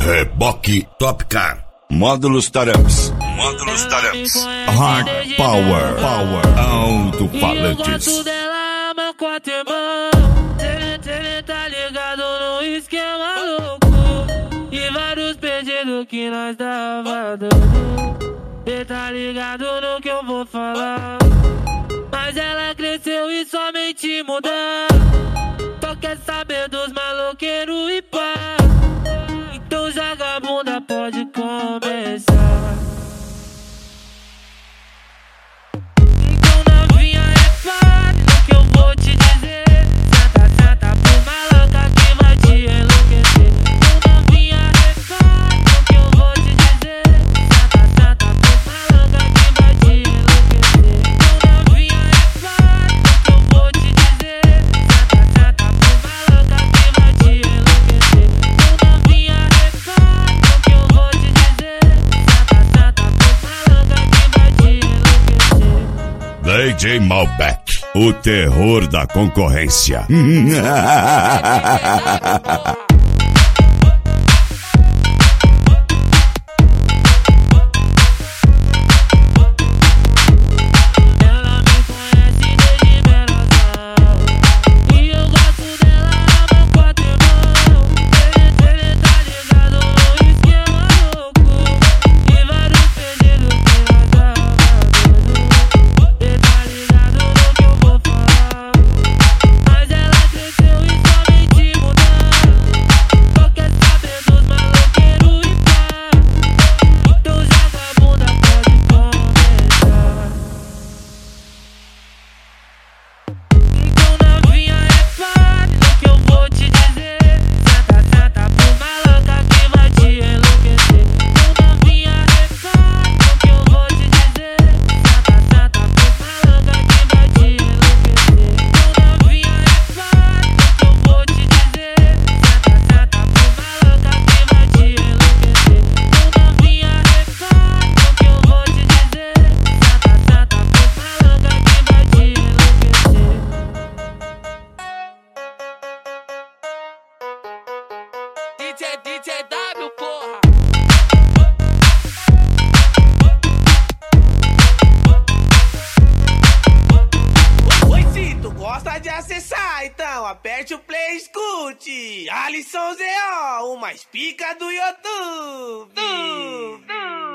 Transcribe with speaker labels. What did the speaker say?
Speaker 1: Reboque Top Car.
Speaker 2: Módulos Taramps. Módulos Taramps.
Speaker 1: Hard Power. Alto-falantes.
Speaker 3: Cê tá ligado no esquema louco. E vários pedidos que nós tava dando. Cê tá ligado no que eu vou falar. Mas ela cresceu e somente mudar. Só quer saber dos maloqueiros e pá. Então joga a bunda, pode começar. Então novinha é fácil no que eu vou te dizer. Senta pro maluca que vai te enlouquecer. Então novinha é fácil no que eu vou te dizer. Senta pro maluca que vai te enlouquecer. Então novinha é fácil no que eu vou te dizer. Senta pro maluca que vai te enlouquecer. Então novinha é fácil no que eu vou te dizer. Senta pro maluca que vai te enlouquecer.
Speaker 1: DJ Malbec, o terror da concorrência.
Speaker 3: Ela me conhece desde menorzão. E eu gosto dela, amo quatro irmãos. Ele tá ligado no esquema louco. E vários pedidos que nós tava dando. Ele tá ligado no que eu vou falar. Mas ela cresceu e somente mudar. Só quer saber dos maloqueiros e pá. Então joga a bunda, pode começar. Então novinha é fácil no que eu vou te dizer. Senta pro maluca que vai te enlouquecer. Então novinha é fácil no que eu vou te dizer. Senta pro maluca que vai te enlouquecer. Então novinha é fácil no que eu vou te dizer. Senta pro maluca que vai te enlouquecer. Então novinha é fácil no que eu vou te dizer. Senta pro maluca que vai te enlouquecer. DJ W, porra!
Speaker 4: Oi, se tu gosta de acessar, então aperte o play e escute. Alisson ZO, o mais pica do YouTube.